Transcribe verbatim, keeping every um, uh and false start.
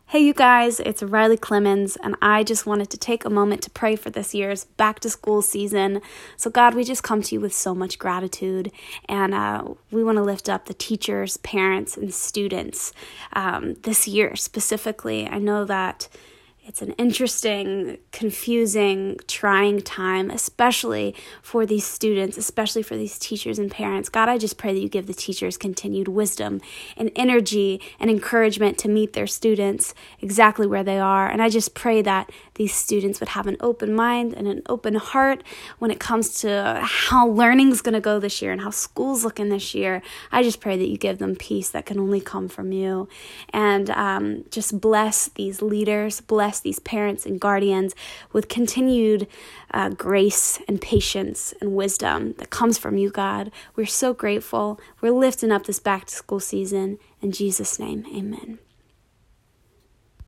Hey you guys, it's Riley Clemens, and I just wanted to take a moment to pray for this year's back to school season. So God, we just come to you with so much gratitude, and uh, we want to lift up the teachers, parents, and students um, this year specifically. I know that it's an interesting, confusing, trying time, especially for these students, especially for these teachers and parents. God, I just pray that you give the teachers continued wisdom and energy and encouragement to meet their students exactly where they are. And I just pray that these students would have an open mind and an open heart when it comes to how learning's going to go this year and how school's looking this year. I just pray that you give them peace that can only come from you. And um, just bless these leaders, bless these parents and guardians with continued uh, grace and patience and wisdom that comes from you, God. We're so grateful. We're lifting up this back to school season. In Jesus' name, amen.